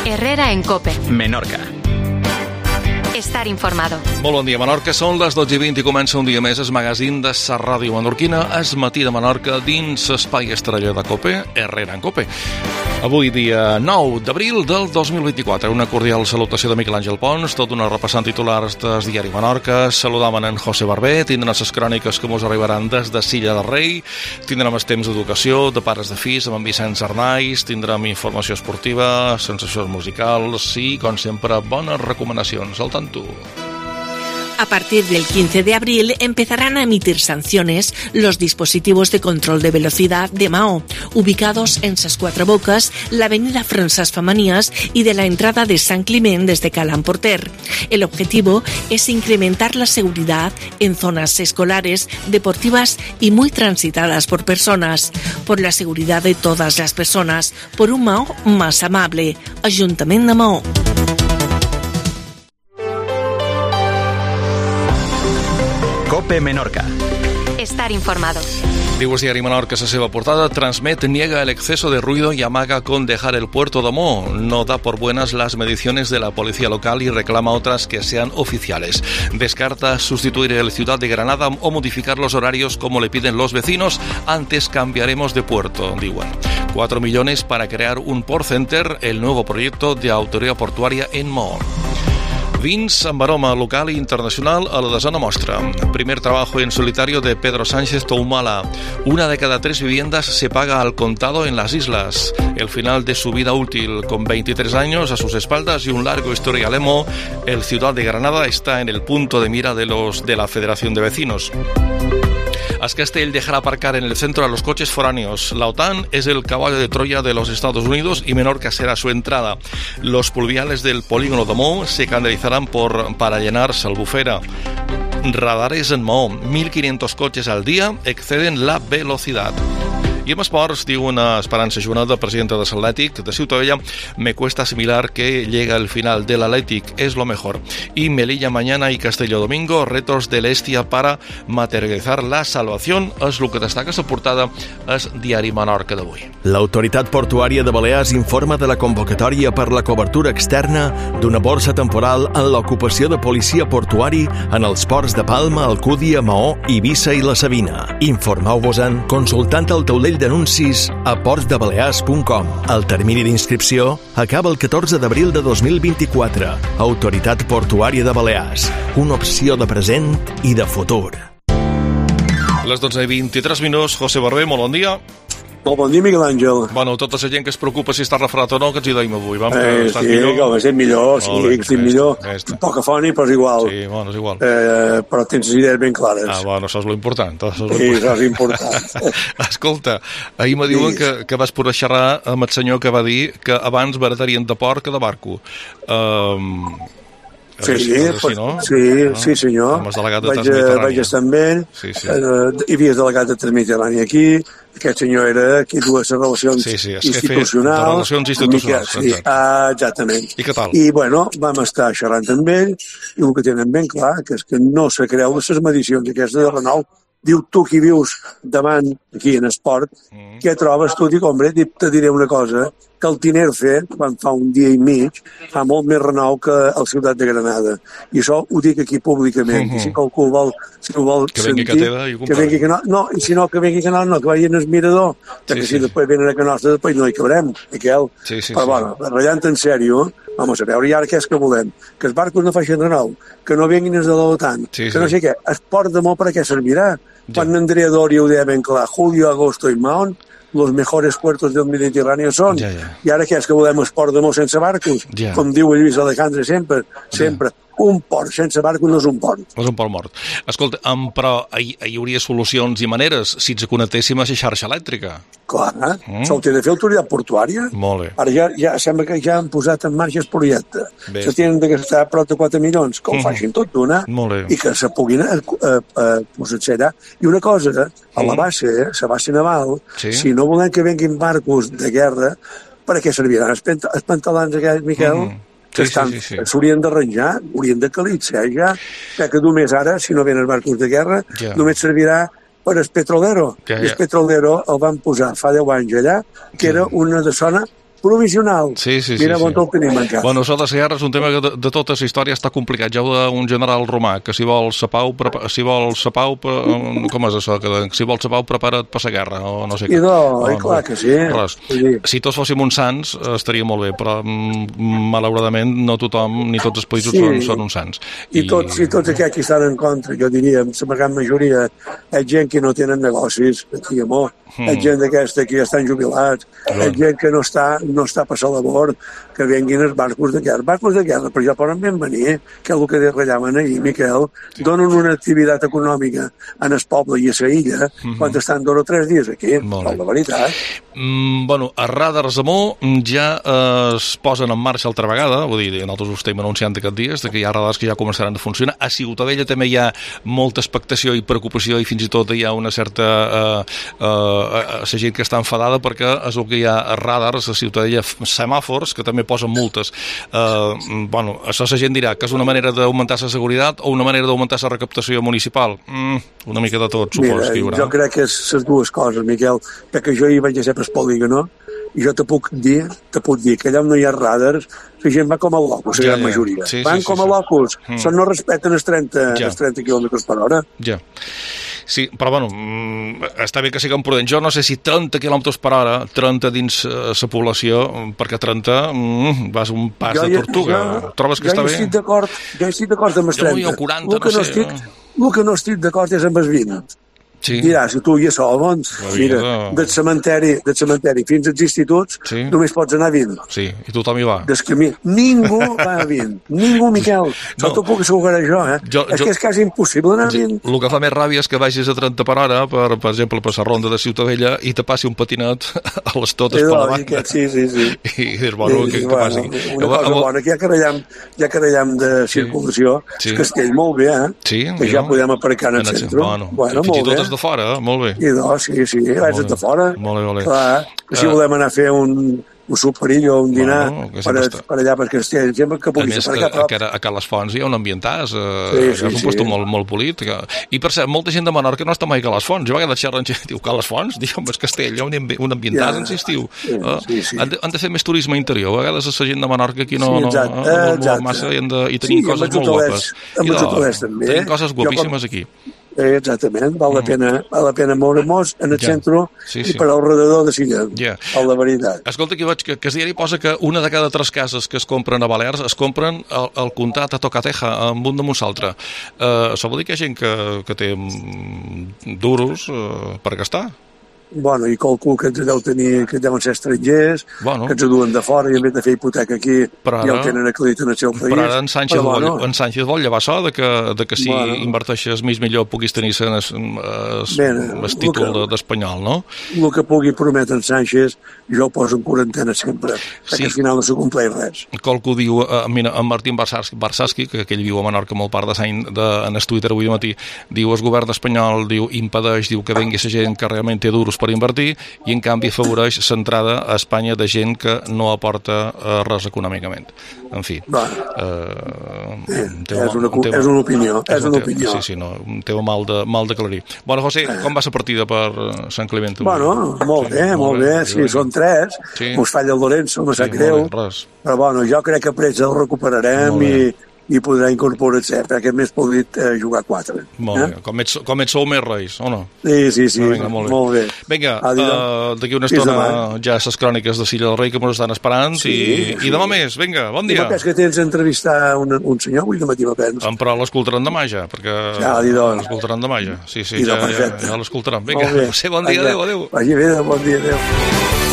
Herrera en COPE. Menorca. Estar informado. Molt bon dia, Menorca. Són les 12:20 i comença un dia més el magazín de sa ràdio menorquina, es matí de Menorca, dins l'espai estrella de COPE, Herrera en COPE. Avui, dia 9 d'abril del 2024. Una cordial salutació de Miquel Àngel Pons, tot una repassant titulars del diari Menorca. Saludaven en José Barber, tindran les cròniques que mos arribaran des de Silla del Rei, tindrem els temps d'educació, de pares de fills, amb en Vicenç Arnaiz, tindrem informació esportiva, sensacions musicals i, com sempre, bones recomanacions. Al tanto. A partir del 15 de abril empezarán a emitir sanciones los dispositivos de control de velocidad de Maó, ubicados en Ses Quatre Bocas, la avenida Francesc Famanías y de la entrada de San Climent desde Calan Porter. El objetivo es incrementar la seguridad en zonas escolares, deportivas y muy transitadas por personas, por la seguridad de todas las personas, por un Maó más amable. Ajuntament de Maó. COPE Menorca. Estar informado. Diu el diari Menorca a la seva portada: Transmet niega el exceso de ruido y amaga con dejar el puerto de Mo. No da por buenas las mediciones de la policía local y reclama otras que sean oficiales. Descarta sustituir el Ciudad de Granada o modificar los horarios como le piden los vecinos. Antes cambiaremos de puerto, diuen. 4 millones para crear un Port Center, el nuevo proyecto de autoridad portuaria en Mo. Vins amb aroma local e internacional a la desena mostra. Primer trabajo en solitario de Pedro Sánchez Toumala. 1 de cada 3 viviendas se paga al contado en las islas. El final de su vida útil, con 23 años a sus espaldas y un largo historial emo, el Ciudad de Granada está en el punto de mira de la Federación de Vecinos. Ascastell dejará aparcar en el centro a los coches foráneos. La OTAN es el caballo de Troya de los Estados Unidos y Menorca será su entrada. Los pluviales del polígono de Maó se canalizarán para llenar Albufera. Radares en Maó. 1.500 coches al día exceden la velocidad. I en esports, diu una Esperança Junada, presidenta de l'Atlètic de Ciutadella: me cuesta asimilar que llega el final del Athletic, es lo mejor. Y Melilla mañana y Castelló domingo, retos del Estia para materializar la salvación. És el que destaca la portada al diari Menorca d'avui. L'Autoritat Portuària de Balears informa de la convocatòria per la cobertura externa d'una borsa temporal en l'ocupació de policia portuari en els ports de Palma, Alcúdia, Maó, Eivissa i la Sabina. Informeu-vos-en consultant el taulell d'anuncis a portsdebalears.com. El termini d'inscripció acaba el 14 d'abril de 2024. Autoritat Portuària de Balears. Una opció de present i de futur. Les 12:23, José Barber, molt bon dia. Molt bon dia, Miquel Àngel. Bueno, tota la gent que es preocupa si està refredat o no, que ens hi deim avui. Sí, millor? Estic millor, estic millor. Poca foni, però és igual. Sí, bueno, és igual. Però tens les idees ben clares. Bueno, això és l'important. Sí, això és important. Escolta, ahir me diuen que vas poder xerrar amb el senyor que va dir que abans baratarien de port que de barco. Sí, senyor. Vaig estar amb ell. Hi havia delegat de Transmediterrani aquí. Aquest senyor era qui duia les relacions institucionals. De relacions institucionals. Exactament. I què tal? I, bueno, vam estar xerrant amb ell i el que tenen ben clar que és que no se creu de les medicions aquestes de renou. Diu, tu qui vius davant, aquí en esport, què trobes? Tu dic, hombre, te diré una cosa, que el Tinerfe, quan fa un dia i mig, fa molt més renou que el Ciutat de Granada. I això ho dic aquí públicament. I si qualcú vol sentir... Que vengui a no, i si no, que vengui a no, que vagi al mirador, que si després venen a nostra, després no hi cabrem, Miquel. Però, bueno, ratllant en sèrio, vamos a veure, i ara què és que volem? Que els barcos no facin renou, que no vinguin els de l'OTAN, que no sé què. El port de Mo per a què servirà? Quan Andrea Doria ho deia ben clar, julio, agosto i Mahón, los mejores puertos del Mediterráneo són. I ara què és que volem el port de Mo sense barcos? Com diu el Lluís Alejandre sempre. Un port sense barco no és un port. No és un port mort. Escolta, però hi hauria solucions i maneres si ens connectéssim a la xarxa elèctrica. Clar, se'l té de fer autoritat portuària. Molt bé. Ara ja sembla que ja han posat en marxa el projecte. Se tenen de gastar prop de 4 milions, que ho facin tot d'una i que se puguin posar allà. I una cosa, a la base naval, si no volem que venguin barcos de guerra, per a què serviran els pantalons aquells, Miquel? S'haurien d'arranjar, haurien de calitzar ja, que només ara, si no venen barcos de guerra, només servirà per el petrolero. I el petrolero el van posar fa 10 anys allà, que era una zona provisional. Mira on el tenim encara. Bueno, això de la guerra és un tema que de tota la història està complicat. Ja ho d'un general romà, que si vol sa pau, com és això? Que si vol sa pau, prepara't per la guerra, o no sé què. Clar que sí. Si tots fóssim uns sants, estaria molt bé, però malauradament no tothom, ni tots els països són uns sants. I tots aquests que estan en contra, jo diria, la gran majoria, és gent que no tenen negocis, aquí amor, és gent d'aquesta que ja estan jubilats, és gent que no està per la labor, que venguin els barcos de guerra. Barcos de guerra, però ja poden ben venir, que és el que ratllaven ahir, Miquel, donen una activitat econòmica en el poble i a la illa, quan estan 2 o 3 dies aquí, la veritat. Bueno, a radars Amó ja es posen en marxa altra vegada, vull dir, nosaltres ho estem anunciant aquests dies, que hi ha radars que ja començaran a funcionar. A Ciutadella també hi ha molta expectació i preocupació i fins i tot hi ha una certa la gent que està enfadada perquè és el que hi ha radars a Ciutadella, semàfors, que també posen multes. Bueno, això la gent dirà que és una manera d'augmentar la seguretat o una manera d'augmentar la recaptació municipal. Una mica de tot, supos que hi haurà. Jo crec que és les dues coses, Miquel, perquè jo hi vaig a ser per polígono i jo te puc dir que allà on no hi ha radars la gent va com a locus, la gran majoria. Van com a locus, no respecten els 30 quilòmetres per hora. Ja. Sí, però bueno, està bé que siguem prudents. Jo no sé si 30 km per hora, 30 dins la població, perquè 30 vas un pas de tortuga. Trobes que està bé? Jo estic d'acord amb els 30. Jo 40, no sé. El que no estic d'acord és amb els 20. Diràs, tu i això, doncs, mira, del cementeri fins als instituts només pots anar a 20. Sí, i tothom hi va. Ningú va a 20. Ningú, Miquel. No t'ho puc assegurar jo, És que és quasi impossible anar a 20. El que fa més ràbia és que vagis a 30 per hora, per exemple, per la ronda de Ciutadella, i te passi un patinet a les totes per la banda. Sí. I dius, bueno, què passa aquí? Una cosa bona, que ja carregem de circulació, és Castell, molt bé, que ja podem aparcar en el centre. Bueno, molt bé. De fora, molt bé. I sí, vaig de fora. Molt bé. Clar, si volem anar a fer un superill o un dinar per allà per Castell, sempre que pugui ser per allà prop. A Cales Fonts hi ha un ambientàs, és un lloc molt polit. I per cert, molta gent de Menorca no està mai a Cales Fonts. Jo a vegades xerren gent diu Cales Fonts, diu, és Castell, hi ha un ambientàs en estiu. Han de fer més turisme interior. A vegades la gent de Menorca aquí no massa i tenim coses molt guapes. Tenim coses guapíssimes aquí. Exactament, val la pena moure-nos en el centre i per al redador de Silla, la veritat. Escolta, aquí veig que el diari posa que una de cada 3 cases que es compren a Balears es compren al comptat a Tocateja, amb un damunt l'altre. Això vol dir que hi ha gent que té duros per gastar? Bueno, i calculo que ens deu tenir, que deuen ser estrangers, que ens duen de fora i en vez de fer hipoteca aquí ja el tenen acreditat en el seu país. Però ara en Sánchez vol llevar això, de que si inverteixes més millor puguis tenir el títol d'espanyol, no? El que pugui prometre en Sánchez jo ho poso en quarantena sempre, perquè al final no s'ho compleix res. Qualcú diu, mira, en Martín Barsaski, que ell viu a Menorca molt part en el Twitter avui de matí, diu, el govern espanyol impedeix que vengui la gent que realment té duros per invertir i en canvi afavoreix l'entrada a Espanya de gent que no aporta res econòmicament. En fi. És una opinió. Sí, no, un tema mal d'aclarir. Bueno, José, com va la partida per Sant Climent? Bueno, molt bé. Sí, són 3. Us falla el Lorenzo, me sap greu. Però bueno, jo crec que prest el recuperarem i podrà incorporar-se, perquè més podrit jugar 4. Molt bé. Com ets sou més reis, o no? Sí. Molt bé. Vinga, d'aquí una estona ja les cròniques de Silla del Rei que ens estan esperant i demà més. Vinga, bon dia. I que tens d'entrevistar un senyor avui de matí, m'apens. Però l'escoltaran demà ja, perquè l'escoltaran demà ja. Sí, ja l'escoltaran. Vinga, bon dia, adéu. Vagi bé, bon dia, adéu.